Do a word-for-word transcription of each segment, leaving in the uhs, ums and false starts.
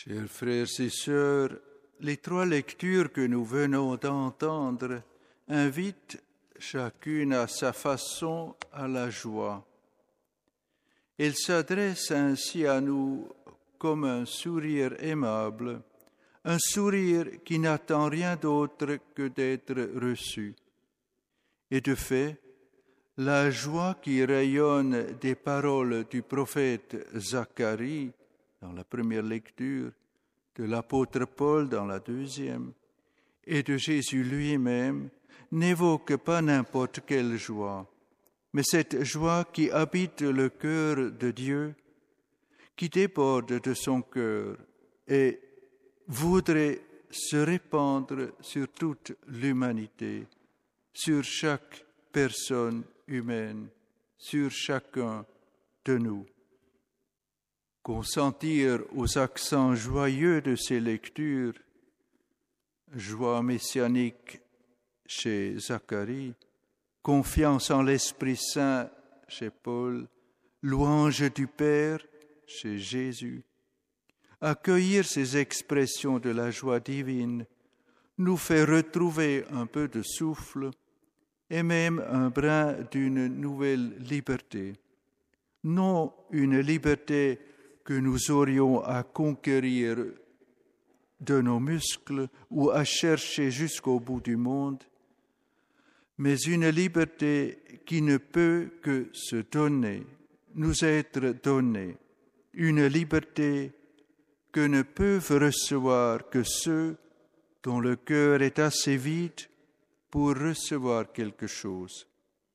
Chers frères et sœurs, les trois lectures que nous venons d'entendre invitent chacune à sa façon à la joie. Elles s'adressent ainsi à nous comme un sourire aimable, un sourire qui n'attend rien d'autre que d'être reçu. Et de fait, la joie qui rayonne des paroles du prophète Zacharie dans la première lecture, de l'apôtre Paul dans la deuxième, et de Jésus lui-même, n'évoque pas n'importe quelle joie, mais cette joie qui habite le cœur de Dieu, qui déborde de son cœur et voudrait se répandre sur toute l'humanité, sur chaque personne humaine, sur chacun de nous. Consentir aux accents joyeux de ces lectures, joie messianique chez Zacharie, confiance en l'Esprit Saint chez Paul, louange du Père chez Jésus. Accueillir ces expressions de la joie divine nous fait retrouver un peu de souffle et même un brin d'une nouvelle liberté. Non une liberté que nous aurions à conquérir de nos muscles ou à chercher jusqu'au bout du monde, mais une liberté qui ne peut que se donner, nous être donnée, une liberté que ne peuvent recevoir que ceux dont le cœur est assez vide pour recevoir quelque chose.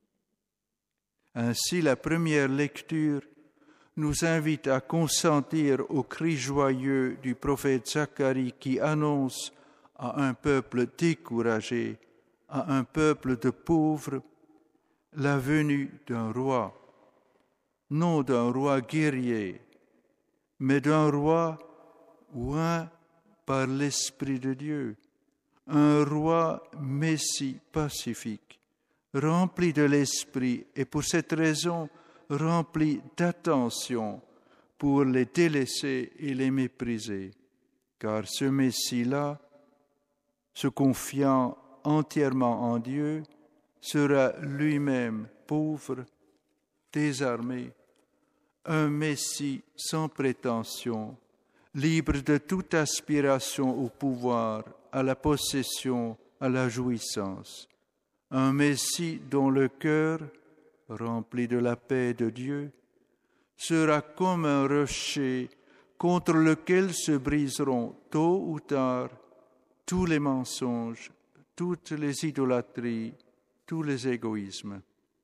Ainsi, la première lecture nous invite à consentir au cri joyeux du prophète Zacharie qui annonce à un peuple découragé, à un peuple de pauvres, la venue d'un roi, non d'un roi guerrier, mais d'un roi oint par l'Esprit de Dieu, un roi Messie pacifique, rempli de l'Esprit et pour cette raison rempli d'attention pour les délaissés et les méprisés, car ce Messie-là, se confiant entièrement en Dieu, sera lui-même pauvre, désarmé, un Messie sans prétention, libre de toute aspiration au pouvoir, à la possession, à la jouissance, un Messie dont le cœur, rempli de la paix de Dieu, sera comme un rocher contre lequel se briseront tôt ou tard tous les mensonges, toutes les idolâtries, tous les égoïsmes.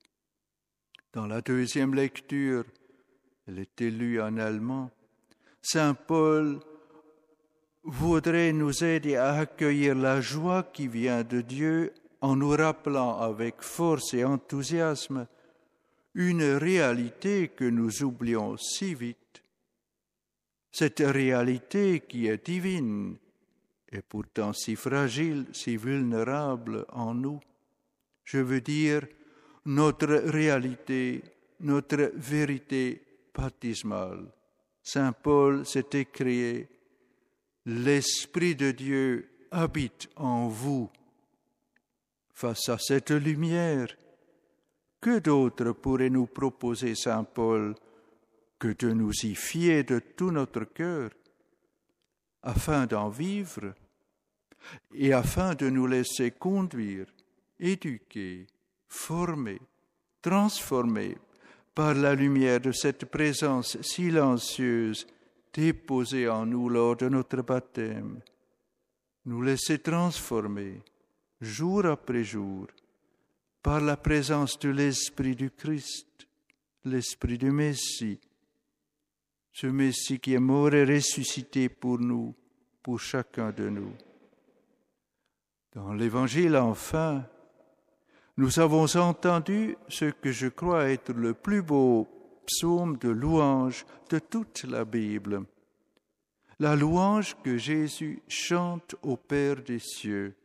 Dans la deuxième lecture, elle était lue en allemand, Saint Paul voudrait nous aider à accueillir la joie qui vient de Dieu en nous rappelant avec force et enthousiasme une réalité que nous oublions si vite. Cette réalité qui est divine et pourtant si fragile, si vulnérable en nous. Je veux dire notre réalité, notre vérité baptismale. Saint Paul s'est écrié « L'Esprit de Dieu habite en vous ». Face à cette lumière, que d'autre pourrait nous proposer Saint Paul que de nous y fier de tout notre cœur, afin d'en vivre et afin de nous laisser conduire, éduquer, former, transformer par la lumière de cette présence silencieuse déposée en nous lors de notre baptême, nous laisser transformer jour après jour par la présence de l'Esprit du Christ, l'Esprit du Messie, ce Messie qui est mort et ressuscité pour nous, pour chacun de nous. Dans l'Évangile, enfin, nous avons entendu ce que je crois être le plus beau psaume de louange de toute la Bible, la louange que Jésus chante au Père des cieux.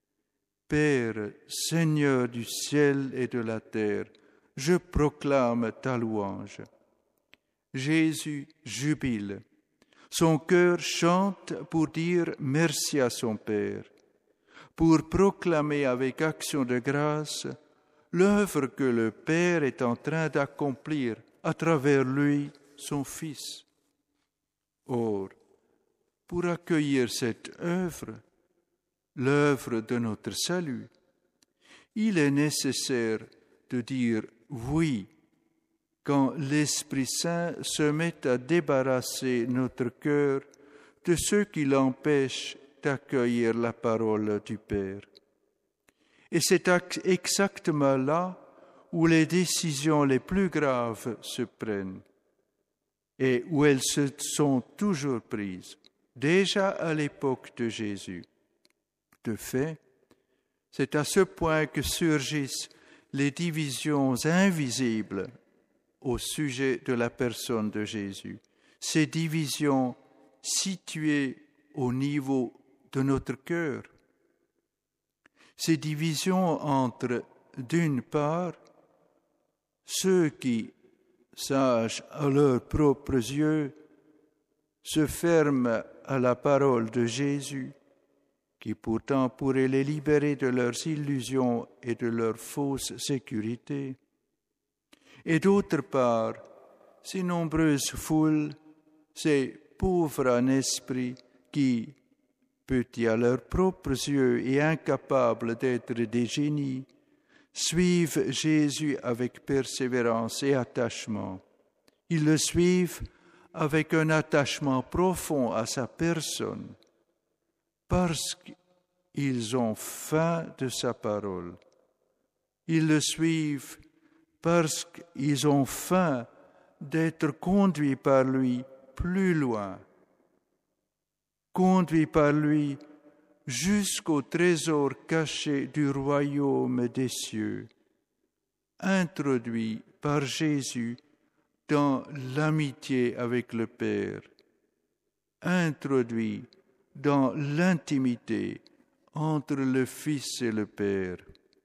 Père, Seigneur du ciel et de la terre, je proclame ta louange. Jésus jubile. Son cœur chante pour dire merci à son Père, pour proclamer avec action de grâce l'œuvre que le Père est en train d'accomplir à travers lui, son Fils. Or, pour accueillir cette œuvre, l'œuvre de notre salut, il est nécessaire de dire oui quand l'Esprit Saint se met à débarrasser notre cœur de ce qui l'empêche d'accueillir la parole du Père. Et c'est exactement là où les décisions les plus graves se prennent et où elles se sont toujours prises, déjà à l'époque de Jésus. De fait, c'est à ce point que surgissent les divisions invisibles au sujet de la personne de Jésus. Ces divisions situées au niveau de notre cœur. Ces divisions entre, d'une part, ceux qui, sages à leurs propres yeux, se ferment à la parole de Jésus, qui pourtant pourrait les libérer de leurs illusions et de leur fausse sécurité. Et d'autre part, ces nombreuses foules, ces pauvres en esprit qui, petits à leurs propres yeux et incapables d'être des génies, suivent Jésus avec persévérance et attachement. Ils le suivent avec un attachement profond à sa personne, parce qu'ils ont faim de sa parole. Ils le suivent parce qu'ils ont faim d'être conduits par lui plus loin, conduits par lui jusqu'au trésor caché du royaume des cieux, introduits par Jésus dans l'amitié avec le Père, introduits dans l'intimité entre le Fils et le Père.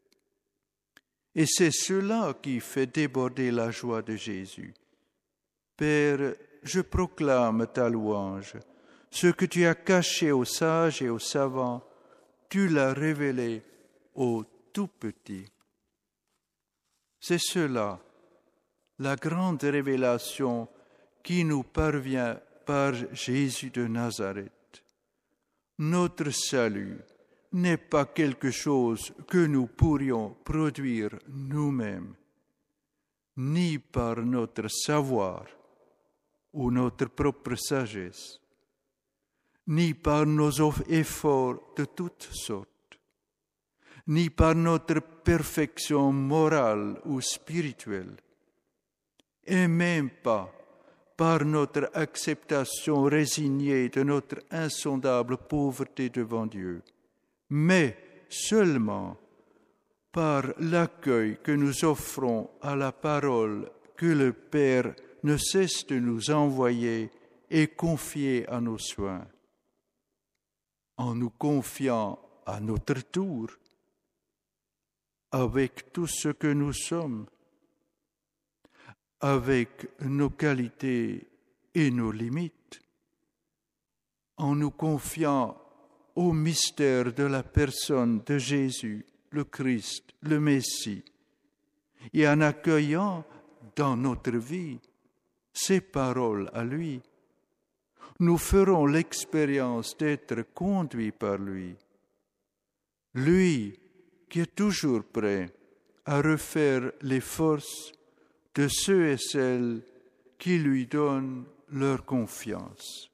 Et c'est cela qui fait déborder la joie de Jésus. Père, je proclame ta louange. Ce que tu as caché aux sages et aux savants, tu l'as révélé aux tout petits. C'est cela, la grande révélation qui nous parvient par Jésus de Nazareth. Notre salut n'est pas quelque chose que nous pourrions produire nous-mêmes, ni par notre savoir ou notre propre sagesse, ni par nos efforts de toutes sortes, ni par notre perfection morale ou spirituelle, et même pas par notre acceptation résignée de notre insondable pauvreté devant Dieu, mais seulement par l'accueil que nous offrons à la parole que le Père ne cesse de nous envoyer et confier à nos soins. En nous confiant à notre tour, avec tout ce que nous sommes, avec nos qualités et nos limites, en nous confiant au mystère de la personne de Jésus, le Christ, le Messie, et en accueillant dans notre vie ses paroles à lui, nous ferons l'expérience d'être conduits par lui. Lui qui est toujours prêt à refaire les forces de ceux et celles qui lui donnent leur confiance.